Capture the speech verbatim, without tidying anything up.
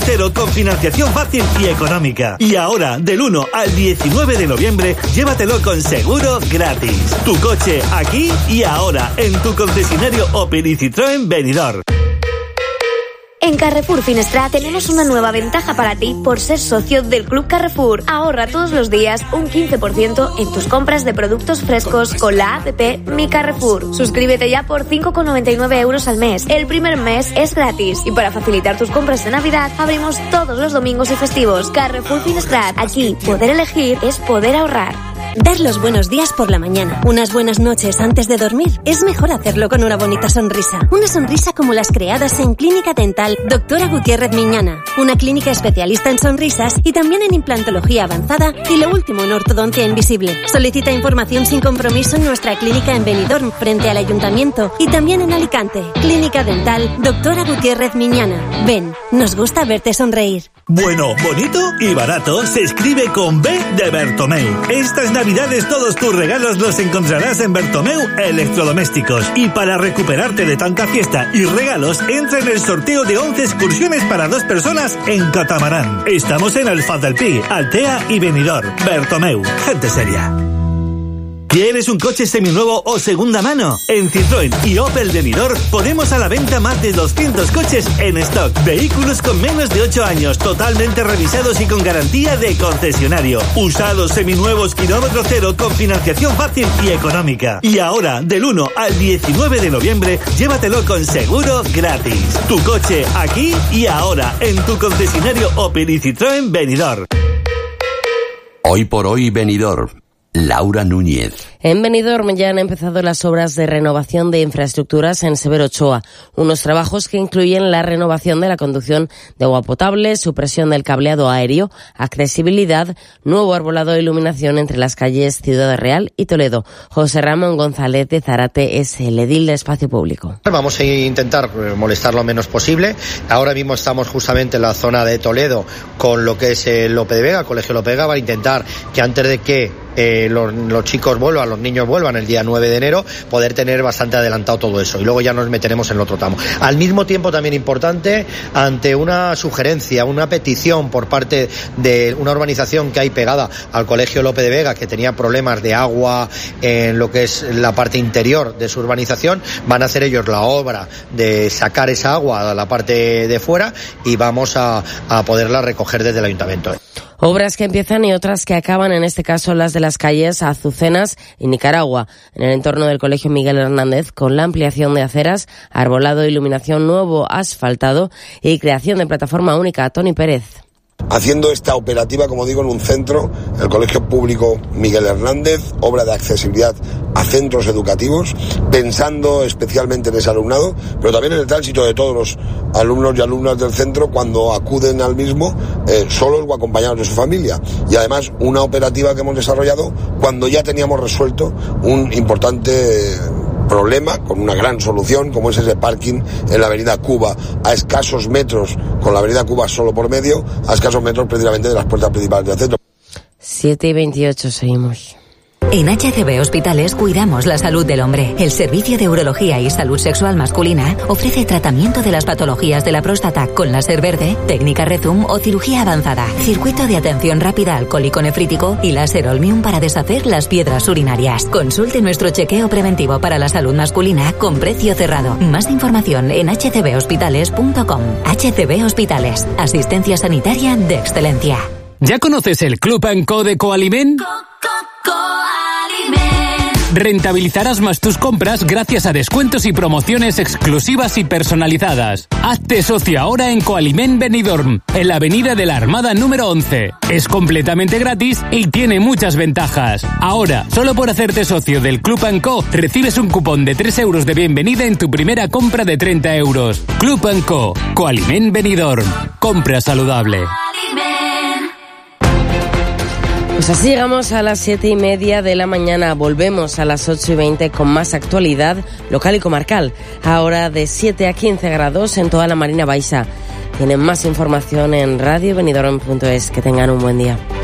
cero con financiación fácil y económica. Y ahora, del uno al diecinueve de noviembre, llévatelo con seguro gratis. Tu coche aquí y ahora en tu concesionario Opel y Citroën Benidorm. En Carrefour Finestrat tenemos una nueva ventaja para ti por ser socio del Club Carrefour. Ahorra todos los días un quince por ciento en tus compras de productos frescos con la app Mi Carrefour. Suscríbete ya por cinco con noventa y nueve euros al mes. El primer mes es gratis. Y para facilitar tus compras de Navidad, abrimos todos los domingos y festivos. Carrefour Finestrat. Aquí, poder elegir es poder ahorrar. Dar los buenos días por la mañana, unas buenas noches antes de dormir, es mejor hacerlo con una bonita sonrisa. Una sonrisa como las creadas en Clínica Dental Doctora Gutiérrez Miñana, una clínica especialista en sonrisas y también en implantología avanzada y lo último en ortodoncia invisible. Solicita información sin compromiso en nuestra clínica en Benidorm, frente al Ayuntamiento, y también en Alicante. Clínica Dental Doctora Gutiérrez Miñana. Ven, nos gusta verte sonreír. Bueno, bonito y barato se escribe con B de Bertomeu. Estas Navidades todos tus regalos los encontrarás en Bertomeu Electrodomésticos. Y para recuperarte de tanta fiesta y regalos, entra en el sorteo de once excursiones para dos personas en catamarán. Estamos en Alfaz del Pi, Altea y Benidorm. Bertomeu, gente seria. ¿Quieres un coche seminuevo o segunda mano? En Citroën y Opel Benidorm ponemos a la venta más de doscientos coches en stock. Vehículos con menos de ocho años, totalmente revisados y con garantía de concesionario. Usados, seminuevos, kilómetro cero con financiación fácil y económica. Y ahora, del uno al diecinueve de noviembre, llévatelo con seguro gratis. Tu coche aquí y ahora en tu concesionario Opel y Citroën Benidorm. Hoy por hoy Benidorm. Laura Núñez. En Benidorm ya han empezado las obras de renovación de infraestructuras en Severo Ochoa, unos trabajos que incluyen la renovación de la conducción de agua potable, supresión del cableado aéreo, accesibilidad, nuevo arbolado de iluminación entre las calles Ciudad Real y Toledo. José Ramón González de Zárate es el edil de Espacio Público. Vamos a intentar molestar lo menos posible. Ahora mismo estamos justamente en la zona de Toledo con lo que es el Lope de Vega, el Colegio Lope de Vega, para intentar que antes de que Eh, los, los chicos vuelvan, los niños vuelvan el día nueve de enero, poder tener bastante adelantado todo eso y luego ya nos meteremos en el otro tramo. Al mismo tiempo también importante, ante una sugerencia, una petición por parte de una urbanización que hay pegada al Colegio Lope de Vega, que tenía problemas de agua en lo que es la parte interior de su urbanización, van a hacer ellos la obra de sacar esa agua a la parte de fuera y vamos a, a poderla recoger desde el ayuntamiento. Obras que empiezan y otras que acaban, en este caso las de las calles Azucenas y Nicaragua, en el entorno del Colegio Miguel Hernández, con la ampliación de aceras, arbolado, iluminación, nuevo asfaltado y creación de plataforma única. Tony Pérez. Haciendo esta operativa, como digo, en un centro, el Colegio Público Miguel Hernández, obra de accesibilidad a centros educativos, pensando especialmente en ese alumnado, pero también en el tránsito de todos los alumnos y alumnas del centro cuando acuden al mismo, eh, solos o acompañados de su familia. Y además una operativa que hemos desarrollado cuando ya teníamos resuelto un importante eh, problema, con una gran solución, como es ese parking en la avenida Cuba, a escasos metros, con la avenida Cuba solo por medio, a escasos metros precisamente de las puertas principales del centro. siete y veintiocho, seguimos. En H C B Hospitales cuidamos la salud del hombre. El Servicio de Urología y Salud Sexual Masculina ofrece tratamiento de las patologías de la próstata con láser verde, técnica Rezum o cirugía avanzada, circuito de atención rápida alcohólico nefrítico y láser Olmium para deshacer las piedras urinarias. Consulte nuestro chequeo preventivo para la salud masculina con precio cerrado. Más información en h c b hospitales punto com. H C B Hospitales, asistencia sanitaria de excelencia. ¿Ya conoces el Club and Co de Coalimen? Rentabilizarás más tus compras gracias a descuentos y promociones exclusivas y personalizadas. Hazte socio ahora en Coalimen Benidorm, en la avenida de la Armada número once. Es completamente gratis y tiene muchas ventajas. Ahora, solo por hacerte socio del Club and Co, recibes un cupón de tres euros de bienvenida en tu primera compra de treinta euros. Club and Co, Coalimen Benidorm. Compra saludable. Pues así llegamos a las siete y media de la mañana. Volvemos a las ocho y veinte con más actualidad local y comarcal. Ahora de siete a quince grados en toda la Marina Baixa. Tienen más información en radio benidorm punto es. Que tengan un buen día.